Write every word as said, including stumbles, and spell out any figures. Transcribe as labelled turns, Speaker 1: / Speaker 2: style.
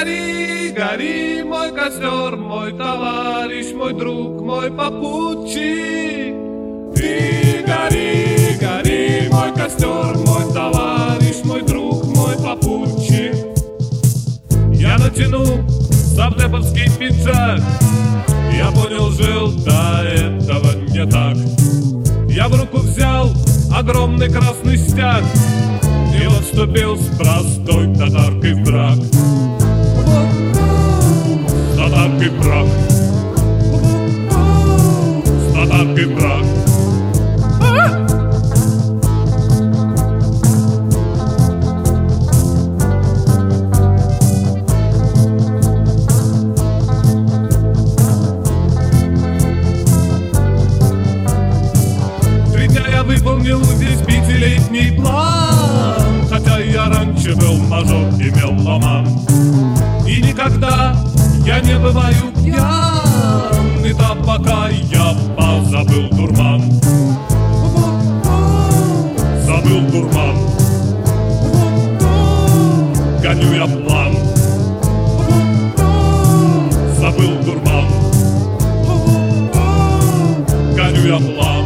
Speaker 1: гори, гори, мой костер, мой товарищ, мой друг, мой попутчик. Ты гори, гори, мой костер, мой товарищ, мой друг, мой попутчик. Я натяну савдеповский пиджак, я понял, жил до этого не так. Я в руку взял огромный красный стяг и вот вступил с простой татаркой в брак. С татаркой в брак. С татаркой в брак. Выполнил весь пятилетний план, хотя я раньше был мажор и меломан. И никогда я не бываю пьян, и там пока я позабыл дурман. Забыл дурман. Гоню я план. Забыл дурман. Гоню я план.